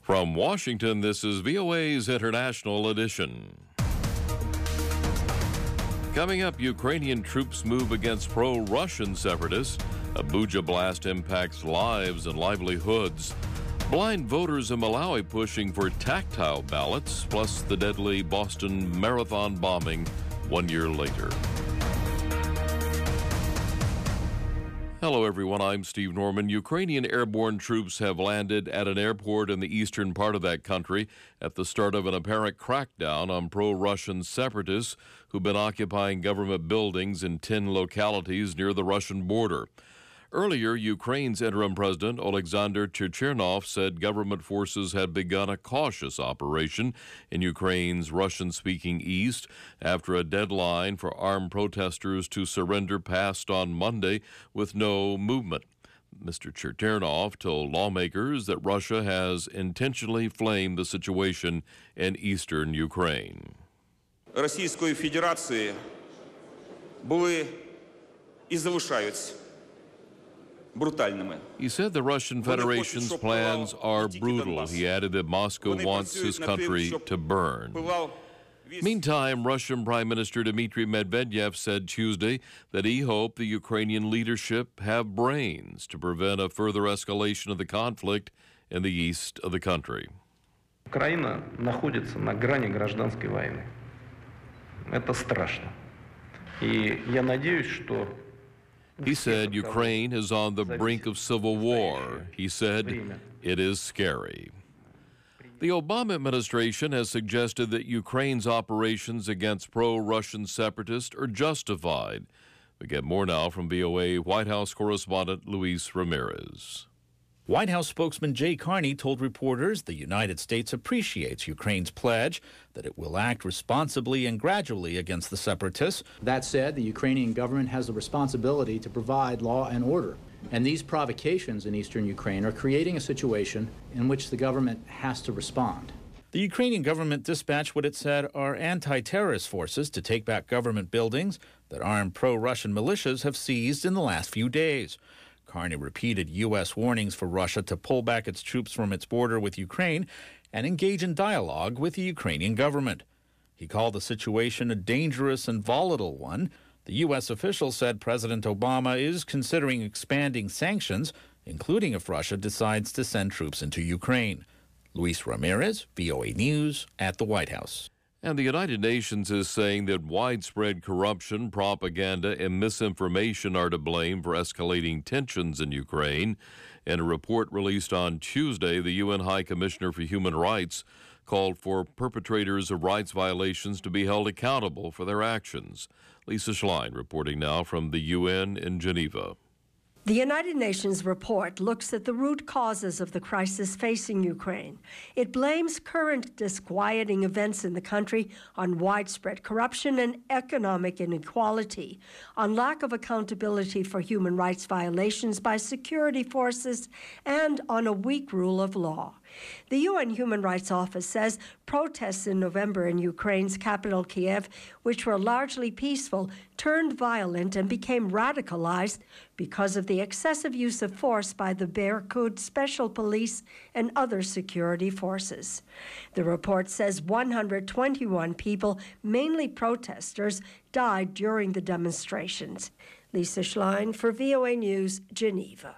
From Washington, this is VOA's International Edition. Coming up, Ukrainian troops move against pro-Russian separatists. A Bucha blast impacts lives and livelihoods. Blind voters in Malawi pushing for tactile ballots, plus the deadly Boston Marathon bombing 1 year later. Hello, everyone. I'm Steve Norman. Ukrainian airborne troops have landed at an airport in the eastern part of that country at the start of an apparent crackdown on pro-Russian separatists who've been occupying government buildings in 10 localities near the Russian border. Earlier, Ukraine's interim president, Oleksandr Chechernov, said government forces had begun a cautious operation in Ukraine's Russian-speaking east after a deadline for armed protesters to surrender passed on Monday with no movement. Mr. Chechernov told lawmakers that Russia has intentionally flamed the situation in eastern Ukraine. Російської Федерації були і залишаються. He said the Russian Federation's plans are brutal. He added that Moscow wants his country to burn. Meantime, Russian Prime Minister Dmitry Medvedev said Tuesday that he hoped the Ukrainian leadership have brains to prevent a further escalation of the conflict in the east of the country. Украина находится на грани гражданской войны. Это страшно. И я надеюсь, что He said Ukraine is on the brink of civil war. He said it is scary. The Obama administration has suggested that Ukraine's operations against pro-Russian separatists are justified. We get more now from VOA White House correspondent Luis Ramirez. White House spokesman Jay Carney told reporters the United States appreciates Ukraine's pledge that it will act responsibly and gradually against the separatists. That said, the Ukrainian government has the responsibility to provide law and order. And these provocations in eastern Ukraine are creating a situation in which the government has to respond. The Ukrainian government dispatched what it said are anti-terrorist forces to take back government buildings that armed pro-Russian militias have seized in the last few days. Carney repeated U.S. warnings for Russia to pull back its troops from its border with Ukraine and engage in dialogue with the Ukrainian government. He called the situation a dangerous and volatile one. The U.S. official said President Obama is considering expanding sanctions, including if Russia decides to send troops into Ukraine. Luis Ramirez, VOA News, at the White House. And the United Nations is saying that widespread corruption, propaganda, and misinformation are to blame for escalating tensions in Ukraine. In a report released on Tuesday, the UN High Commissioner for Human Rights called for perpetrators of rights violations to be held accountable for their actions. Lisa Schlein reporting now from the UN in Geneva. The United Nations report looks at the root causes of the crisis facing Ukraine. It blames current disquieting events in the country on widespread corruption and economic inequality, on lack of accountability for human rights violations by security forces, and on a weak rule of law. The UN Human Rights Office says protests in November in Ukraine's capital, Kiev, which were largely peaceful, turned violent and became radicalized because of the excessive use of force by the Berkut Special Police and other security forces. The report says 121 people, mainly protesters, died during the demonstrations. Lisa Schlein for VOA News, Geneva.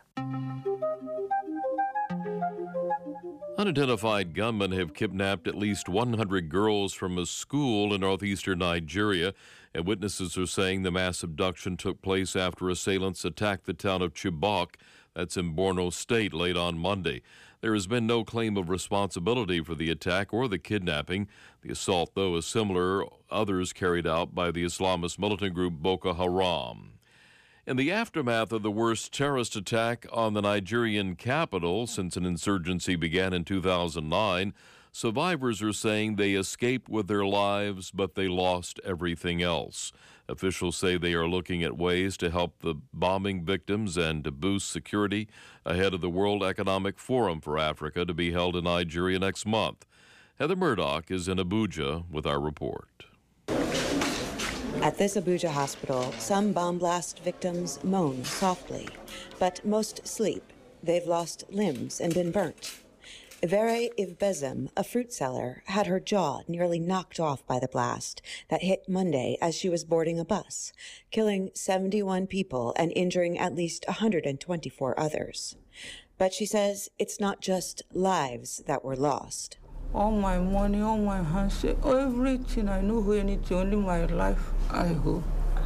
Unidentified gunmen have kidnapped at least 100 girls from a school in northeastern Nigeria, and witnesses are saying the mass abduction took place after assailants attacked the town of Chibok, that's in Borno State, late on Monday. There has been no claim of responsibility for the attack or the kidnapping. The assault, though, is similar to others carried out by the Islamist militant group Boko Haram. In the aftermath of the worst terrorist attack on the Nigerian capital since an insurgency began in 2009, survivors are saying they escaped with their lives, but they lost everything else. Officials say they are looking at ways to help the bombing victims and to boost security ahead of the World Economic Forum for Africa to be held in Nigeria next month. Heather Murdoch is in Abuja with our report. At this Abuja hospital, some bomb blast victims moan softly, but most sleep. They've lost limbs and been burnt. Vere Ivbezem, a fruit seller, had her jaw nearly knocked off by the blast that hit Monday as she was boarding a bus, killing 71 people and injuring at least 124 others. But she says it's not just lives that were lost. All my money, all my hands, everything. I know who anything, only my life I hope.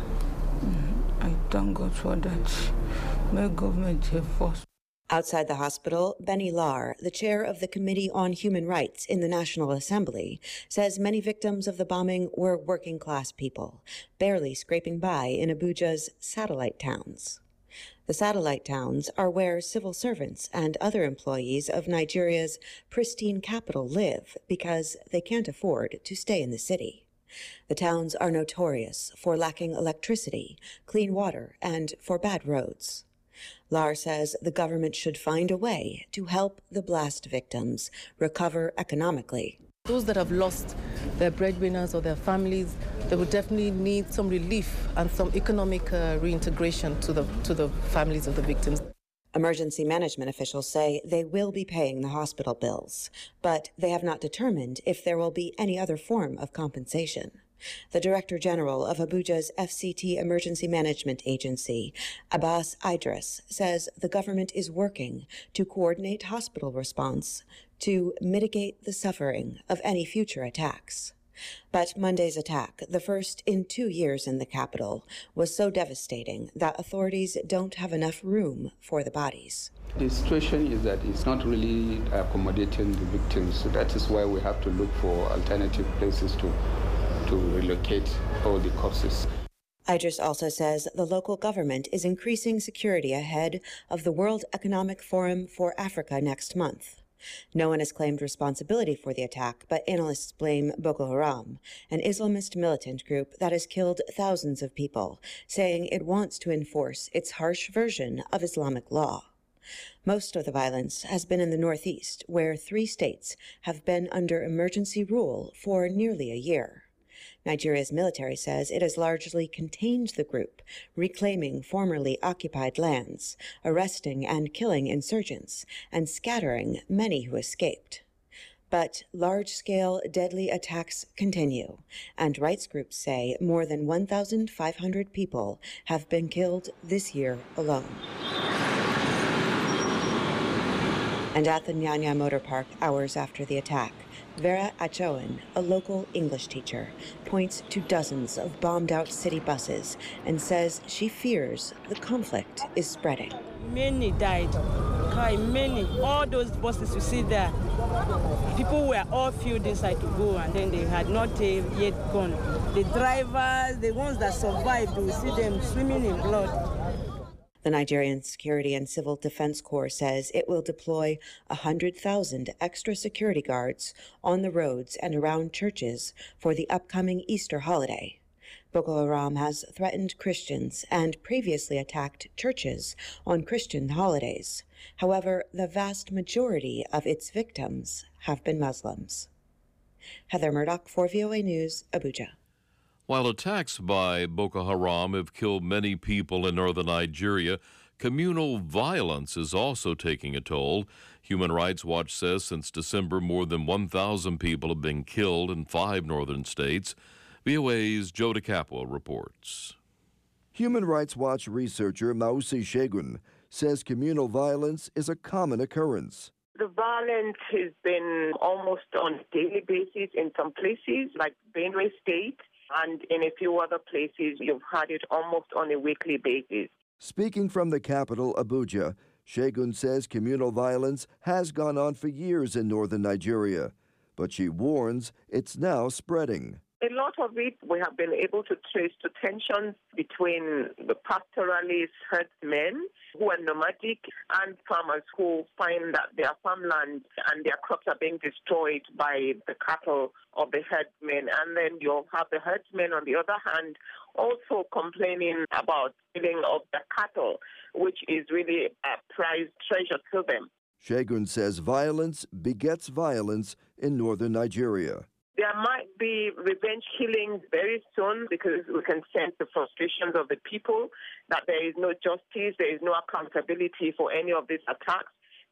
I thank God for that. May government help us. Outside the hospital, Benny Lar, the chair of the Committee on Human Rights in the National Assembly, says many victims of the bombing were working-class people, barely scraping by in Abuja's satellite towns. The satellite towns are where civil servants and other employees of Nigeria's pristine capital live because they can't afford to stay in the city. The towns are notorious for lacking electricity, clean water, and for bad roads. Lar says the government should find a way to help the blast victims recover economically. Those that have lost their breadwinners or their families, they would definitely need some relief and some economic reintegration to the families of the victims. Emergency management officials say they will be paying the hospital bills, but they have not determined if there will be any other form of compensation. The Director General of Abuja's FCT Emergency Management Agency, Abbas Idris, says the government is working to coordinate hospital response to mitigate the suffering of any future attacks. But Monday's attack, the first in 2 years in the capital, was so devastating that authorities don't have enough room for the bodies. The situation is that it's not really accommodating the victims, so that is why we have to look for alternative places to relocate all the corpses. Idris also says the local government is increasing security ahead of the World Economic Forum for Africa next month. No one has claimed responsibility for the attack, but analysts blame Boko Haram, an Islamist militant group that has killed thousands of people, saying it wants to enforce its harsh version of Islamic law. Most of the violence has been in the Northeast, where 3 states have been under emergency rule for nearly a year. Nigeria's military says it has largely contained the group, reclaiming formerly occupied lands, arresting and killing insurgents, and scattering many who escaped. But large-scale deadly attacks continue, and rights groups say more than 1,500 people have been killed this year alone. And at the Nyanya Motor Park hours after the attack, Vera Achoan, a local English teacher, points to dozens of bombed-out city buses and says she fears the conflict is spreading. Many died. Many. All those buses you see there, people were all filled inside to go, and then they had not yet gone. The drivers, the ones that survived, you see them swimming in blood. The Nigerian Security and Civil Defense Corps says it will deploy 100,000 extra security guards on the roads and around churches for the upcoming Easter holiday. Boko Haram has threatened Christians and previously attacked churches on Christian holidays. However, the vast majority of its victims have been Muslims. Heather Murdoch for VOA News, Abuja. While attacks by Boko Haram have killed many people in northern Nigeria, communal violence is also taking a toll. Human Rights Watch says since December, more than 1,000 people have been killed in 5 northern states. VOA's Joe DeCapo reports. Human Rights Watch researcher Mausi Shegun says communal violence is a common occurrence. The violence has been almost on a daily basis in some places, like Benue State. And in a few other places, you've had it almost on a weekly basis. Speaking from the capital, Abuja, Shegun says communal violence has gone on for years in northern Nigeria, but she warns it's now spreading. A lot of it we have been able to trace to tensions between the pastoralist herdsmen who are nomadic and farmers who find that their farmland and their crops are being destroyed by the cattle of the herdsmen. And then you'll have the herdsmen, on the other hand, also complaining about stealing of the cattle, which is really a prized treasure to them. Shegun says violence begets violence in northern Nigeria. There might be revenge killings very soon because we can sense the frustrations of the people, that there is no justice, there is no accountability for any of these attacks.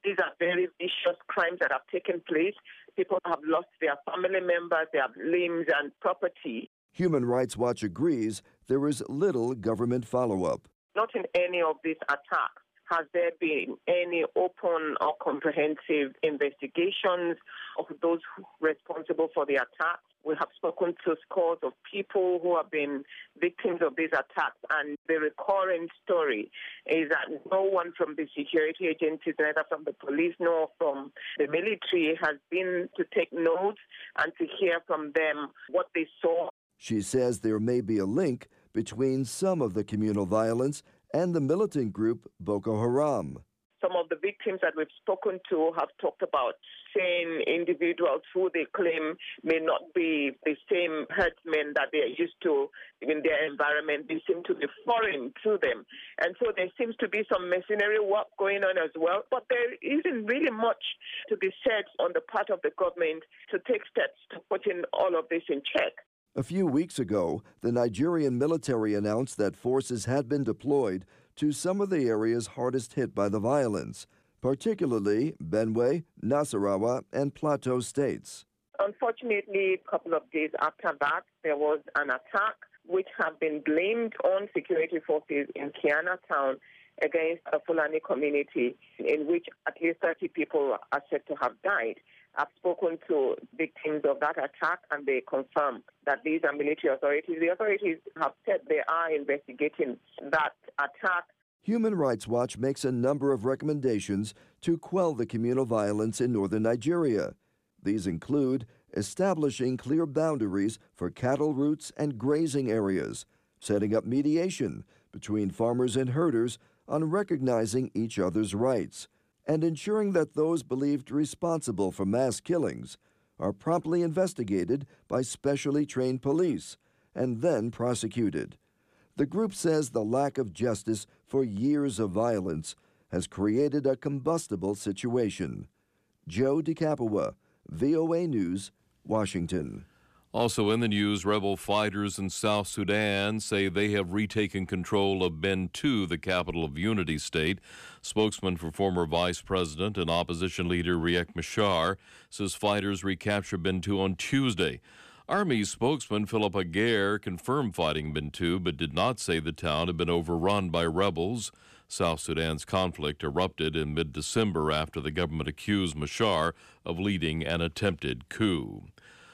These are very vicious crimes that have taken place. People have lost their family members, their limbs and property. Human Rights Watch agrees there is little government follow-up. Not in any of these attacks has there been any open or comprehensive investigations of those responsible for the attacks. We have spoken to scores of people who have been victims of these attacks, and the recurring story is that no one from the security agencies, neither from the police nor from the military, has been to take notes and to hear from them what they saw. She says there may be a link between some of the communal violence and the militant group Boko Haram. Some of the victims that we've spoken to have talked about seeing individuals who they claim may not be the same herdsmen that they are used to in their environment. They seem to be foreign to them. And so there seems to be some mercenary work going on as well. But there isn't really much to be said on the part of the government to take steps to put in all of this in check. A few weeks ago, the Nigerian military announced that forces had been deployed to some of the areas hardest hit by the violence, particularly Benue, Nasarawa, and Plateau states. Unfortunately, a couple of days after that, there was an attack which have been blamed on security forces in Kiana town against a Fulani community, in which at least 30 people are said to have died. I've spoken to victims of that attack, and they confirm that these are military authorities. The authorities have said they are investigating that attack. Human Rights Watch makes a number of recommendations to quell the communal violence in northern Nigeria. These include establishing clear boundaries for cattle routes and grazing areas, setting up mediation between farmers and herders on recognizing each other's rights, and ensuring that those believed responsible for mass killings are promptly investigated by specially trained police and then prosecuted. The group says the lack of justice for years of violence has created a combustible situation. Joe DeCapua, VOA News, Washington. Also in the news, rebel fighters in South Sudan say they have retaken control of Bentiu, the capital of Unity State. Spokesman for former Vice President and opposition leader Riek Machar says fighters recaptured Bentiu on Tuesday. Army spokesman Philip Aguirre confirmed fighting Bentiu, but did not say the town had been overrun by rebels. South Sudan's conflict erupted in mid-December after the government accused Machar of leading an attempted coup.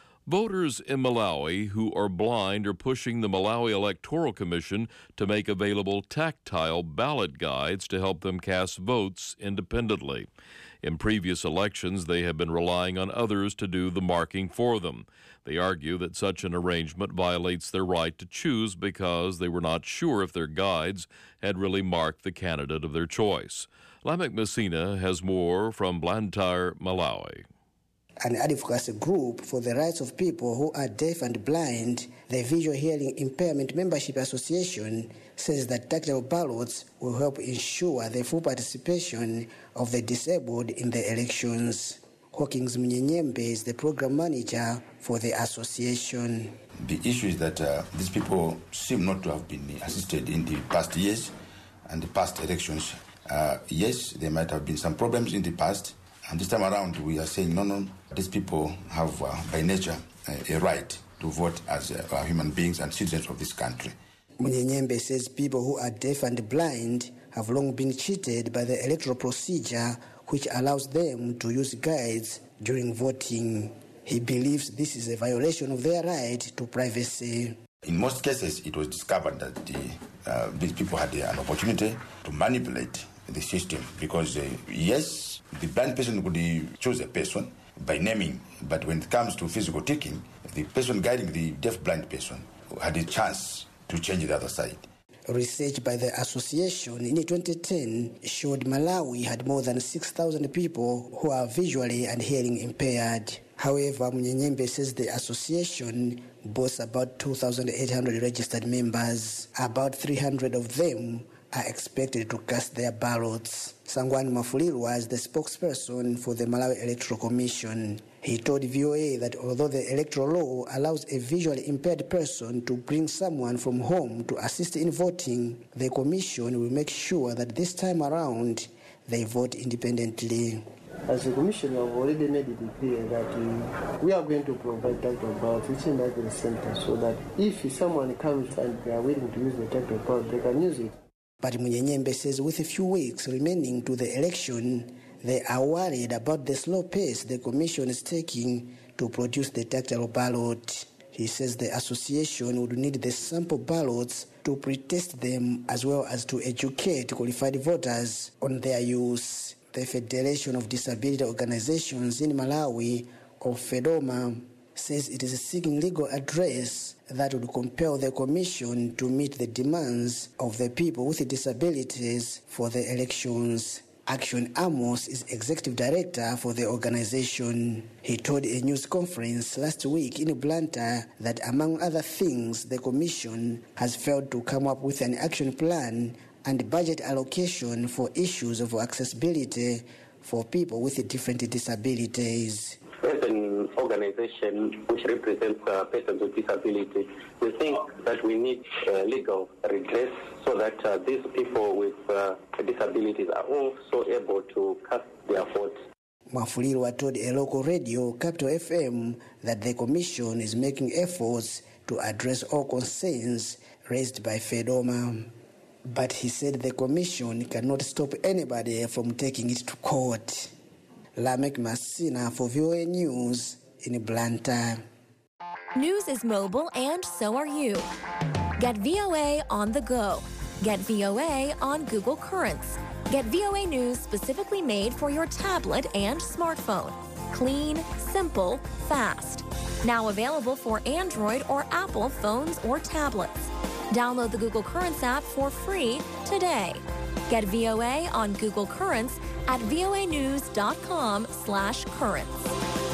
Voters in Malawi who are blind are pushing the Malawi Electoral Commission to make available tactile ballot guides to help them cast votes independently. In previous elections, they have been relying on others to do the marking for them. They argue that such an arrangement violates their right to choose because they were not sure if their guides had really marked the candidate of their choice. Lamek Messina has more from Blantyre, Malawi. An advocacy group for the rights of people who are deaf and blind, the Visual Hearing Impairment Membership Association, says that tactile ballots will help ensure the full participation of the disabled in the elections. Hawkins Mnyenyembe is the program manager for the association. The issue is that these people seem not to have been assisted in the past years and the past elections. Yes, there might have been some problems in the past. And this time around, we are saying, no, these people have, by nature, a right to vote as human beings and citizens of this country. Munyenyembe says people who are deaf and blind have long been cheated by the electoral procedure, which allows them to use guides during voting. He believes this is a violation of their right to privacy. In most cases, it was discovered that these people had an opportunity to manipulate the system because, yes, the blind person could choose a person by naming, but when it comes to physical ticking, the person guiding the deaf-blind person had a chance to change the other side. Research by the association in 2010 showed Malawi had more than 6,000 people who are visually and hearing impaired. However, Munyenyembe says the association boasts about 2,800 registered members. About 300 of them are expected to cast their ballots. Sangwani Mafuliru was the spokesperson for the Malawi Electoral Commission. He told VOA that although the electoral law allows a visually impaired person to bring someone from home to assist in voting, the Commission will make sure that this time around they vote independently. As a commission, we have already made it clear that we are going to provide tactile ballots each and every center so that if someone comes and they are willing to use the tactile ballot, they can use it. But Munyenyembe says with a few weeks remaining to the election, they are worried about the slow pace the commission is taking to produce the tactile ballot. He says the association would need the sample ballots to pre-test them as well as to educate qualified voters on their use. The Federation of Disability Organizations in Malawi, or FEDOMA, says it is seeking legal advice that would compel the commission to meet the demands of the people with disabilities for the elections. Action Amos is executive director for the organization. He told a news conference last week in Blantyre that, among other things, the commission has failed to come up with an action plan and budget allocation for issues of accessibility for people with different disabilities. As an organization which represents persons with disability, we think that we need legal redress so that these people with disabilities are also able to cast their vote. Mwafulirwa told a local radio, Capital FM, that the commission is making efforts to address all concerns raised by FEDOMA. But he said the commission cannot stop anybody from taking it to court. Lamek Masina for VOA News in Blantyre. News is mobile and so are you. Get VOA on the go. Get VOA on Google Currents. Get VOA News specifically made for your tablet and smartphone. Clean, simple, fast. Now available for Android or Apple phones or tablets. Download the Google Currents app for free today. Get VOA on Google Currents at voanews.com/currents.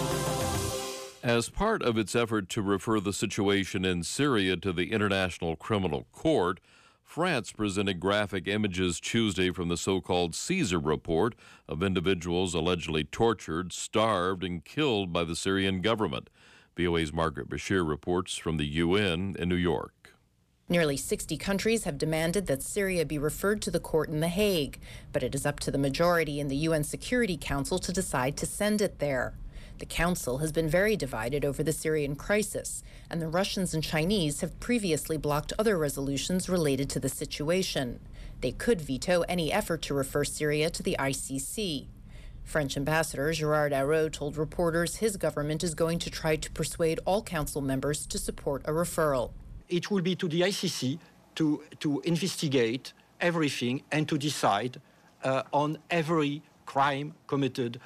As part of its effort to refer the situation in Syria to the International Criminal Court, France presented graphic images Tuesday from the so-called Caesar report of individuals allegedly tortured, starved, and killed by the Syrian government. VOA's Margaret Bashir reports from the UN in New York. Nearly 60 countries have demanded that Syria be referred to the court in The Hague, but it is up to the majority in the UN Security Council to decide to send it there. The Council has been very divided over the Syrian crisis, and the Russians and Chinese have previously blocked other resolutions related to the situation. They could veto any effort to refer Syria to the ICC. French Ambassador Gérard Araud told reporters his government is going to try to persuade all Council members to support a referral. It will be to the ICC to investigate everything and to decide on every crime committed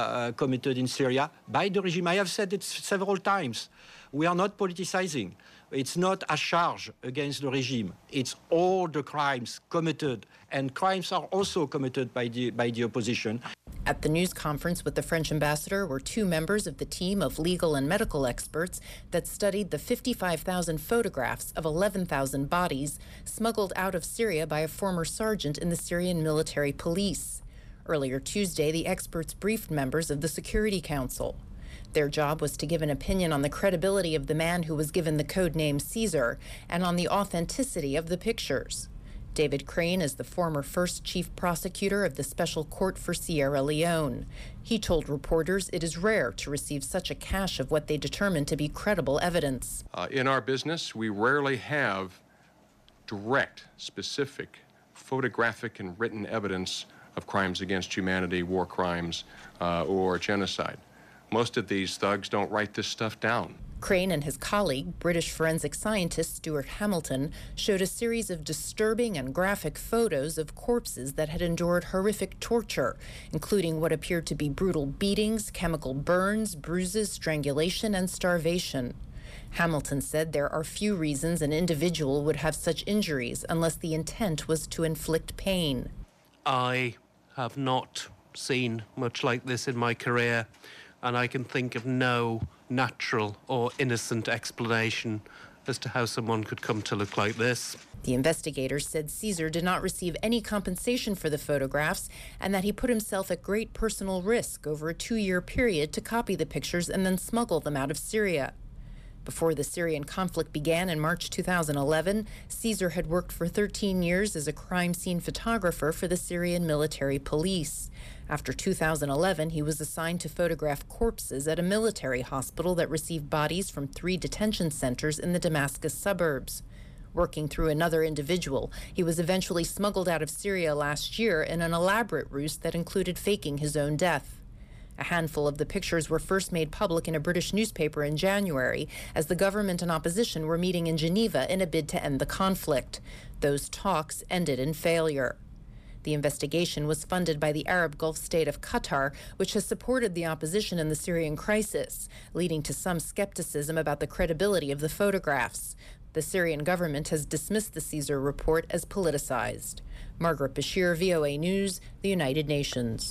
in Syria by the regime. I have said it several times. We are not politicizing. It's not a charge against the regime. It's all the crimes committed, and crimes are also committed by the opposition. At the news conference with the French ambassador were two members of the team of legal and medical experts that studied the 55,000 photographs of 11,000 bodies smuggled out of Syria by a former sergeant in the Syrian military police. Earlier Tuesday, the experts briefed members of the Security Council. Their job was to give an opinion on the credibility of the man who was given the code name Caesar and on the authenticity of the pictures. David Crane is the former first chief prosecutor of the Special Court for Sierra Leone. He told reporters it is rare to receive such a cache of what they determine to be credible evidence. In our business, we rarely have direct, specific, photographic and written evidence of crimes against humanity, war crimes, or genocide. Most of these thugs don't write this stuff down. Crane and his colleague, British forensic scientist Stuart Hamilton, showed a series of disturbing and graphic photos of corpses that had endured horrific torture, including what appeared to be brutal beatings, chemical burns, bruises, strangulation, and starvation. Hamilton said there are few reasons an individual would have such injuries unless the intent was to inflict pain. I have not seen much like this in my career, and I can think of no natural or innocent explanation as to how someone could come to look like this. The investigators said Caesar did not receive any compensation for the photographs and that he put himself at great personal risk over a 2-year period to copy the pictures and then smuggle them out of Syria. Before the Syrian conflict began in March 2011, Caesar had worked for 13 years as a crime scene photographer for the Syrian military police. After 2011, he was assigned to photograph corpses at a military hospital that received bodies from 3 detention centers in the Damascus suburbs. Working through another individual, he was eventually smuggled out of Syria last year in an elaborate ruse that included faking his own death. A handful of the pictures were first made public in a British newspaper in January as the government and opposition were meeting in Geneva in a bid to end the conflict. Those talks ended in failure. The investigation was funded by the Arab Gulf state of Qatar, which has supported the opposition in the Syrian crisis, leading to some skepticism about the credibility of the photographs. The Syrian government has dismissed the Caesar report as politicized. Margaret Bashir, VOA News, the United Nations.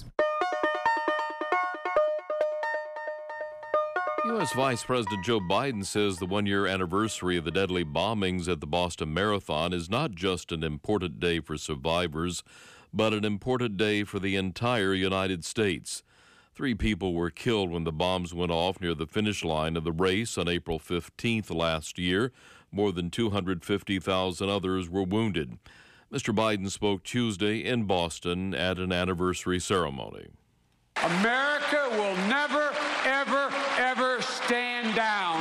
U.S. Vice President Joe Biden says the one-year anniversary of the deadly bombings at the Boston Marathon is not just an important day for survivors, but an important day for the entire United States. 3 people were killed when the bombs went off near the finish line of the race on April 15th last year. More than 250,000 others were wounded. Mr. Biden spoke Tuesday in Boston at an anniversary ceremony. America will never, ever, ever stand down.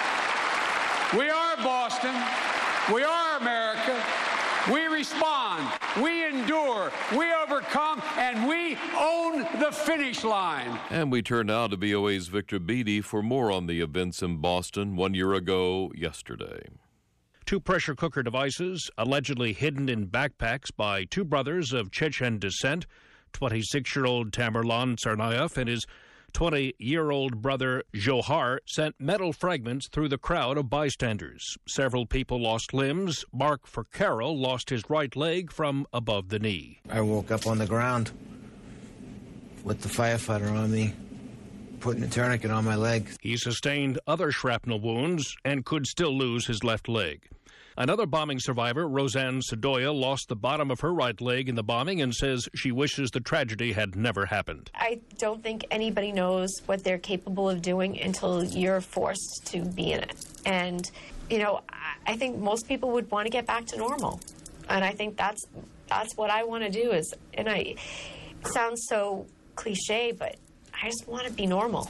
We are Boston. We are America. We respond. We endure. We overcome. And we own the finish line. And we turn now to VOA's Victor Beatty for more on the events in Boston 1 year ago yesterday. 2 pressure cooker devices allegedly hidden in backpacks by 2 brothers of Chechen descent, 26-year-old Tamerlan Tsarnaev and his 20-year-old brother Johar, sent metal fragments through the crowd of bystanders. Several people lost limbs. Mark Carroll lost his right leg from above the knee. I woke up on the ground with the firefighter on me, putting a tourniquet on my leg. He sustained other shrapnel wounds and could still lose his left leg. Another bombing survivor, Roseanne Sadoya, lost the bottom of her right leg in the bombing and says she wishes the tragedy had never happened. I don't think anybody knows what they're capable of doing until you're forced to be in it. And, you know, I think most people would want to get back to normal. And I think that's what I want to do is, and it sounds so cliche, but I just want to be normal.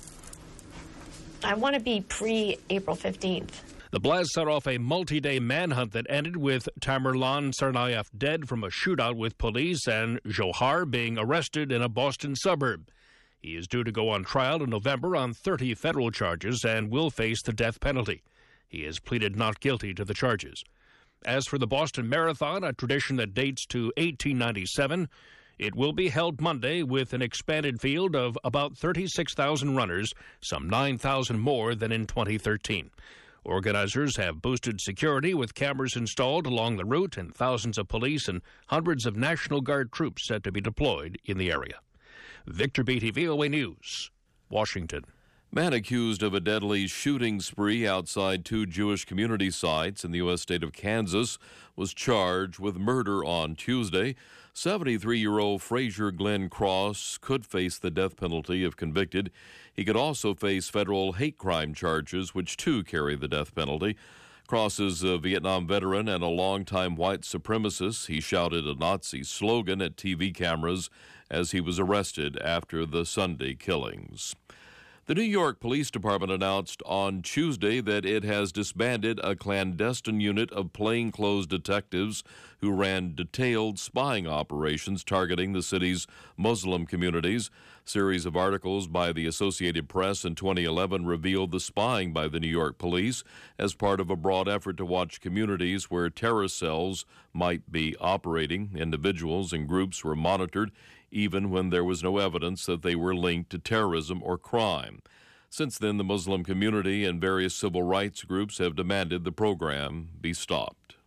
I want to be pre-April 15th. The blast set off a multi-day manhunt that ended with Tamerlan Tsarnaev dead from a shootout with police and Johar being arrested in a Boston suburb. He is due to go on trial in November on 30 federal charges and will face the death penalty. He has pleaded not guilty to the charges. As for the Boston Marathon, a tradition that dates to 1897, it will be held Monday with an expanded field of about 36,000 runners, some 9,000 more than in 2013. Organizers have boosted security with cameras installed along the route and thousands of police and hundreds of National Guard troops set to be deployed in the area. Victor Beatty, VOA News, Washington. Man accused of a deadly shooting spree outside 2 Jewish community sites in the U.S. state of Kansas was charged with murder on Tuesday. 73-year-old Frazier Glenn Cross could face the death penalty if convicted. He could also face federal hate crime charges, which too carry the death penalty. Cross is a Vietnam veteran and a longtime white supremacist. He shouted a Nazi slogan at TV cameras as he was arrested after the Sunday killings. The New York Police Department announced on Tuesday that it has disbanded a clandestine unit of plainclothes detectives who ran detailed spying operations targeting the city's Muslim communities. A series of articles by the Associated Press in 2011 revealed the spying by the New York police as part of a broad effort to watch communities where terrorist cells might be operating. Individuals and groups were monitored even when there was no evidence that they were linked to terrorism or crime. Since then, the Muslim community and various civil rights groups have demanded the program be stopped.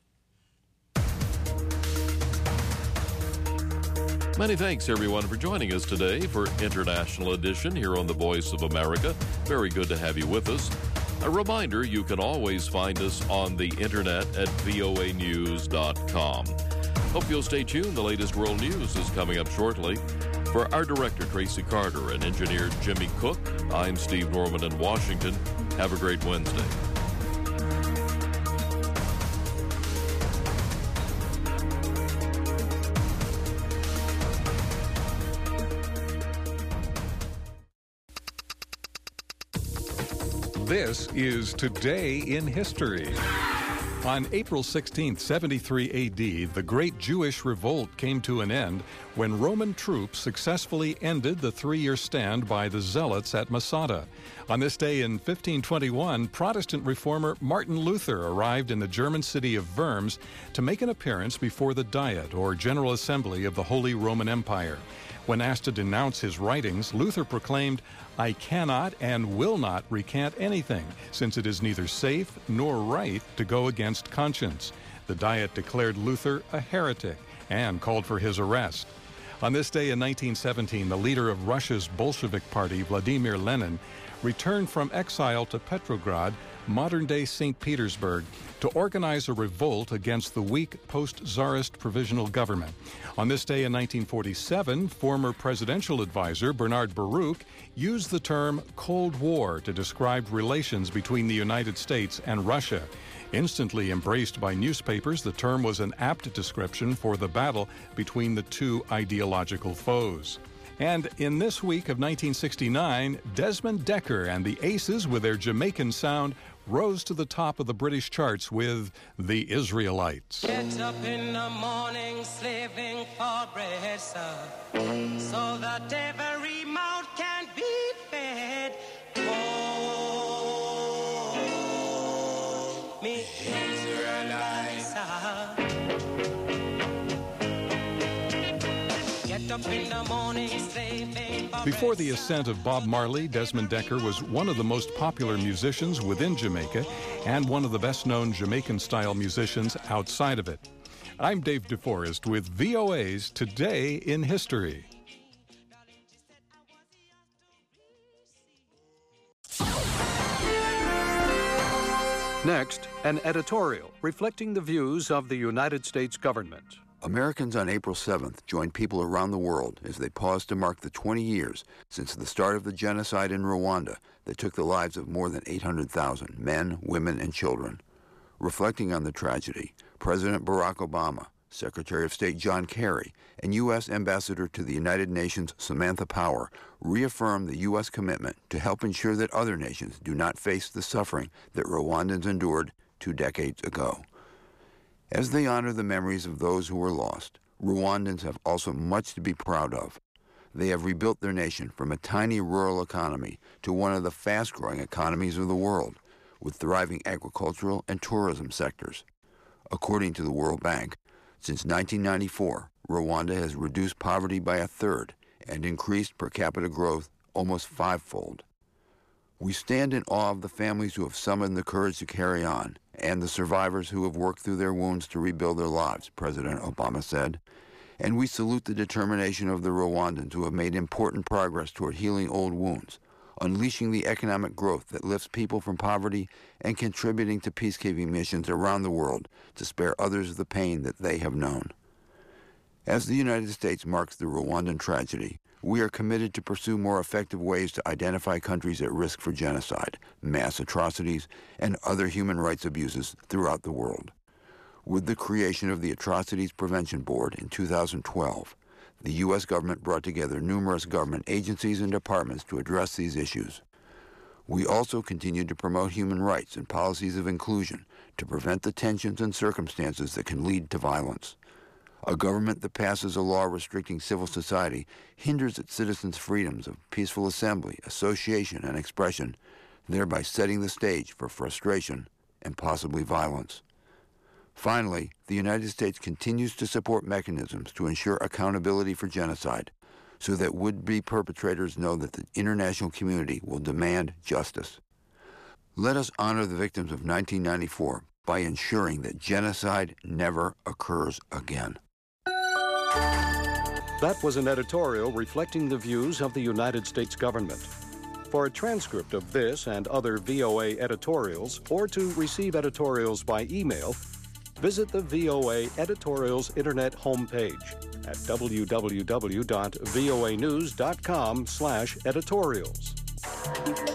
Many thanks, everyone, for joining us today for International Edition here on the Voice of America. Very good to have you with us. A reminder, you can always find us on the internet at voanews.com. Hope you'll stay tuned. The latest world news is coming up shortly. For our director, Tracy Carter, and engineer Jimmy Cook, I'm Steve Norman in Washington. Have a great Wednesday. This is Today in History. On April 16, 73 AD, the Great Jewish Revolt came to an end when Roman troops successfully ended the three-year stand by the Zealots at Masada. On this day in 1521, Protestant reformer Martin Luther arrived in the German city of Worms to make an appearance before the Diet, or General Assembly of the Holy Roman Empire. When asked to denounce his writings, Luther proclaimed, "I cannot and will not recant anything, since it is neither safe nor right to go against conscience." The Diet declared Luther a heretic and called for his arrest. On this day in 1917, the leader of Russia's Bolshevik Party, Vladimir Lenin, returned from exile to Petrograd, modern-day St. Petersburg, to organize a revolt against the weak post-Tsarist provisional government. On this day in 1947, former presidential advisor Bernard Baruch used the term Cold War to describe relations between the United States and Russia. Instantly embraced by newspapers, the term was an apt description for the battle between the two ideological foes. And in this week of 1969, Desmond Dekker and the Aces, with their Jamaican sound, rose to the top of the British charts with The Israelites. Get up in the morning, slaving for bread, sir, so that every mouth can be fed. Oh, me Israelites, get up in the morning, slaving for Before the ascent of Bob Marley, Desmond Dekker was one of the most popular musicians within Jamaica and one of the best-known Jamaican-style musicians outside of it. I'm Dave DeForest with VOA's Today in History. Next, an editorial reflecting the views of the United States government. Americans on April 7th joined people around the world as they paused to mark the 20 years since the start of the genocide in Rwanda that took the lives of more than 800,000 men, women, and children. Reflecting on the tragedy, President Barack Obama, Secretary of State John Kerry, and U.S. Ambassador to the United Nations Samantha Power reaffirmed the U.S. commitment to help ensure that other nations do not face the suffering that Rwandans endured 2 decades ago. As they honor the memories of those who were lost, Rwandans have also much to be proud of. They have rebuilt their nation from a tiny rural economy to one of the fast-growing economies of the world, with thriving agricultural and tourism sectors. According to the World Bank, since 1994, Rwanda has reduced poverty by 1/3 and increased per capita growth almost 5-fold. We stand in awe of the families who have summoned the courage to carry on and the survivors who have worked through their wounds to rebuild their lives, President Obama said. And we salute the determination of the Rwandans who have made important progress toward healing old wounds, unleashing the economic growth that lifts people from poverty and contributing to peacekeeping missions around the world to spare others the pain that they have known. As the United States marks the Rwandan tragedy, we are committed to pursue more effective ways to identify countries at risk for genocide, mass atrocities, and other human rights abuses throughout the world. With the creation of the Atrocities Prevention Board in 2012, the U.S. government brought together numerous government agencies and departments to address these issues. We also continue to promote human rights and policies of inclusion to prevent the tensions and circumstances that can lead to violence. A government that passes a law restricting civil society hinders its citizens' freedoms of peaceful assembly, association, and expression, thereby setting the stage for frustration and possibly violence. Finally, the United States continues to support mechanisms to ensure accountability for genocide so that would-be perpetrators know that the international community will demand justice. Let us honor the victims of 1994 by ensuring that genocide never occurs again. That was an editorial reflecting the views of the United States government. For a transcript of this and other VOA editorials, or to receive editorials by email, visit the VOA Editorials Internet homepage at www.voanews.com/editorials.